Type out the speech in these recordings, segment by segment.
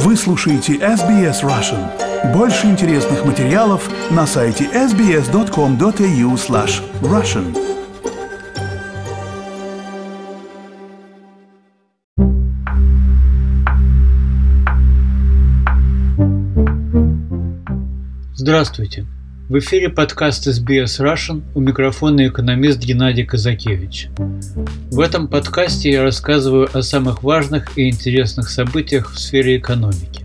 Вы слушаете SBS Russian. Больше интересных материалов на сайте sbs.com.au/russian. Здравствуйте! В эфире подкаст SBS Russian, у микрофона экономист Геннадий Казакевич. В этом подкасте я рассказываю о самых важных и интересных событиях в сфере экономики.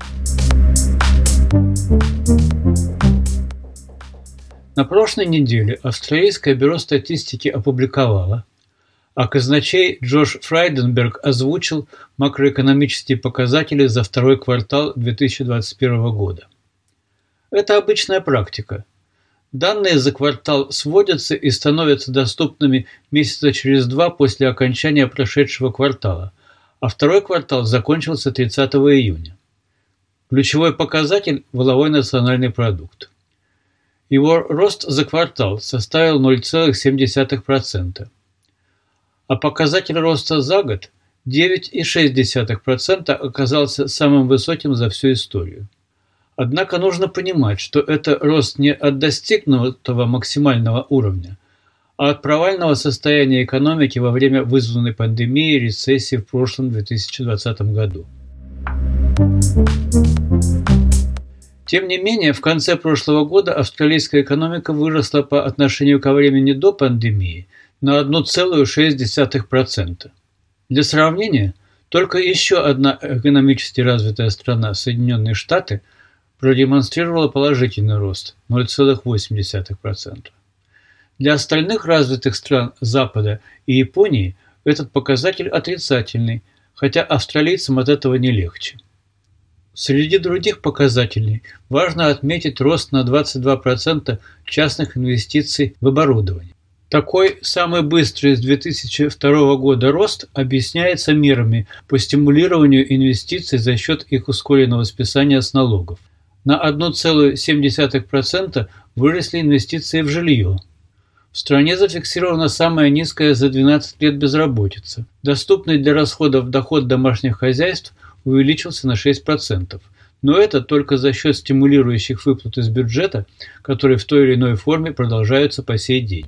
На прошлой неделе Австралийское бюро статистики опубликовало, а казначей Джош Фрайденберг озвучил макроэкономические показатели за второй квартал 2021 года. Это обычная практика. Данные за квартал сводятся и становятся доступными месяца через два после окончания прошедшего квартала, а второй квартал закончился 30 июня. Ключевой показатель – валовой национальный продукт. Его рост за квартал составил 0,7%, а показатель роста за год – 9,6% оказался самым высоким за всю историю. Однако нужно понимать, что это рост не от достигнутого максимального уровня, а от провального состояния экономики во время вызванной пандемией и рецессии в прошлом 2020 году. Тем не менее, в конце прошлого года австралийская экономика выросла по отношению ко времени до пандемии на 1,6%. Для сравнения, только еще одна экономически развитая страна, Соединенные Штаты, продемонстрировала положительный рост – 0,8%. Для остальных развитых стран Запада и Японии этот показатель отрицательный, хотя австралийцам от этого не легче. Среди других показателей важно отметить рост на 22% частных инвестиций в оборудование. Такой самый быстрый с 2002 года рост объясняется мерами по стимулированию инвестиций за счет их ускоренного списания с налогов. На 1,7% выросли инвестиции в жилье. В стране зафиксирована самая низкая за 12 лет безработица. Доступный для расходов доход домашних хозяйств увеличился на 6%. Но это только за счет стимулирующих выплат из бюджета, которые в той или иной форме продолжаются по сей день.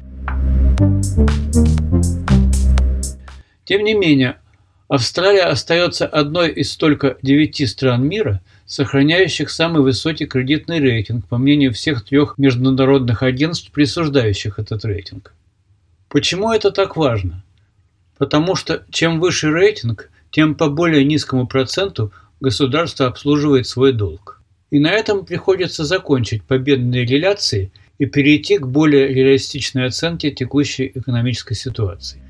Тем не менее, Австралия остается одной из только 9 стран мира, сохраняющих самый высокий кредитный рейтинг, по мнению всех 3 международных агентств, присуждающих этот рейтинг. Почему это так важно? Потому что чем выше рейтинг, тем по более низкому проценту государство обслуживает свой долг. И на этом приходится закончить победные реляции и перейти к более реалистичной оценке текущей экономической ситуации.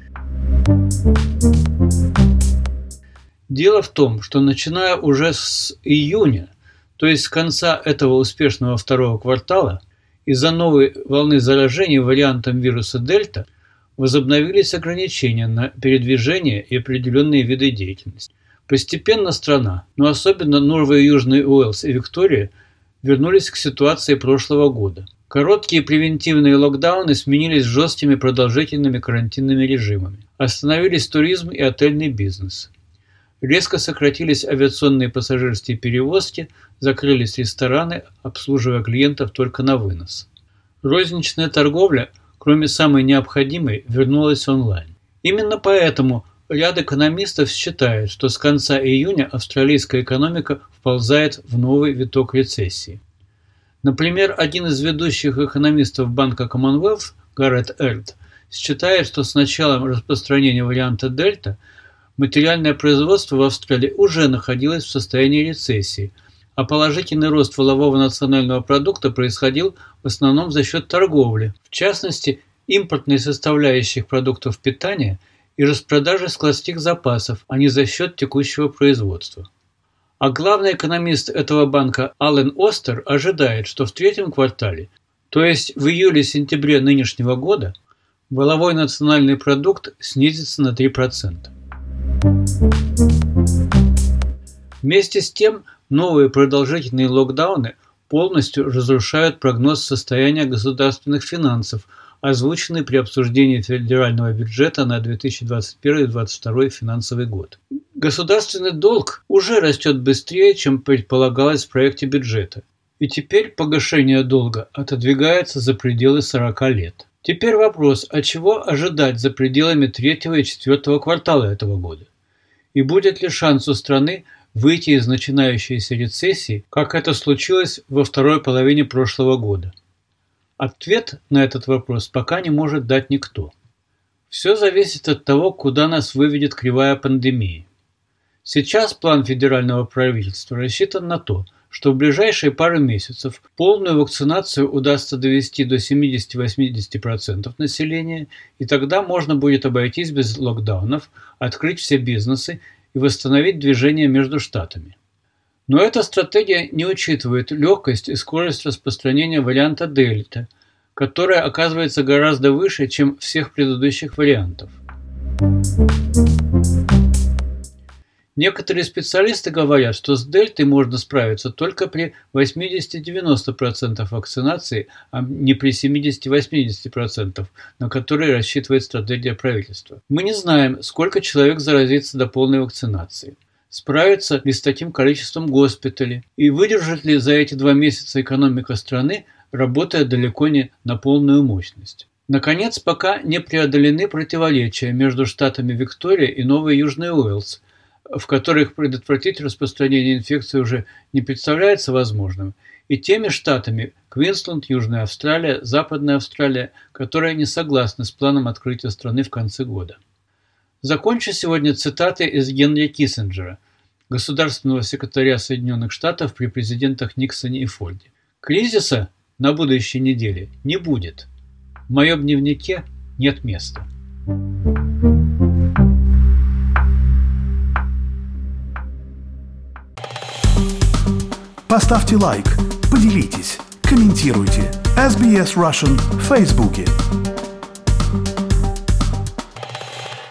Дело в том, что начиная уже с июня, то есть с конца этого успешного второго квартала, из-за новой волны заражения вариантом вируса Дельта возобновились ограничения на передвижение и определенные виды деятельности. Постепенно страна, но особенно Новый Южный Уэльс и Виктория, вернулись к ситуации прошлого года. Короткие превентивные локдауны сменились жесткими продолжительными карантинными режимами. Остановились туризм и отельный бизнес. Резко сократились авиационные пассажирские перевозки, закрылись рестораны, обслуживая клиентов только на вынос. Розничная торговля, кроме самой необходимой, вернулась онлайн. Именно поэтому ряд экономистов считает, что с конца июня австралийская экономика вползает в новый виток рецессии. Например, один из ведущих экономистов Банка Commonwealth, Гаррет Эрт, считает, что с началом распространения варианта Дельта материальное производство в Австралии уже находилось в состоянии рецессии, а положительный рост валового национального продукта происходил в основном за счет торговли, в частности, импортной составляющих продуктов питания и распродажи складских запасов, а не за счет текущего производства. А главный экономист этого банка Ален Остер ожидает, что в третьем квартале, то есть в июле-сентябре нынешнего года, валовой национальный продукт снизится на 3%. Вместе с тем, новые продолжительные локдауны полностью разрушают прогноз состояния государственных финансов, озвученный при обсуждении федерального бюджета на 2021-2022 финансовый год. Государственный долг уже растет быстрее, чем предполагалось в проекте бюджета. И теперь погашение долга отодвигается за пределы 40 лет. Теперь вопрос, а чего ожидать за пределами третьего и четвертого квартала этого года? И будет ли шанс у страны выйти из начинающейся рецессии, как это случилось во второй половине прошлого года? Ответ на этот вопрос пока не может дать никто. Все зависит от того, куда нас выведет кривая пандемии. Сейчас план федерального правительства рассчитан на то, что в ближайшие пару месяцев полную вакцинацию удастся довести до 70-80% населения, и тогда можно будет обойтись без локдаунов, открыть все бизнесы и восстановить движение между штатами. Но эта стратегия не учитывает легкость и скорость распространения варианта Дельта, которая оказывается гораздо выше, чем всех предыдущих вариантов. Некоторые специалисты говорят, что с дельтой можно справиться только при 80-90% вакцинации, а не при 70-80%, на которые рассчитывает стратегия правительства. Мы не знаем, сколько человек заразится до полной вакцинации. Справится ли с таким количеством госпиталей? И выдержит ли за эти 2 месяца экономика страны, работая далеко не на полную мощность? Наконец, пока не преодолены противоречия между штатами Виктория и Новый Южный Уэльс, в которых предотвратить распространение инфекции уже не представляется возможным, и теми штатами Квинсленд, Южная Австралия, Западная Австралия, которые не согласны с планом открытия страны в конце года. Закончу сегодня цитатой из Генри Киссинджера, государственного секретаря Соединенных Штатов при президентах Никсоне и Форде. «Кризиса на будущей неделе не будет. В моем дневнике нет места». Поставьте лайк, поделитесь, комментируйте. SBS Russian в Фейсбуке.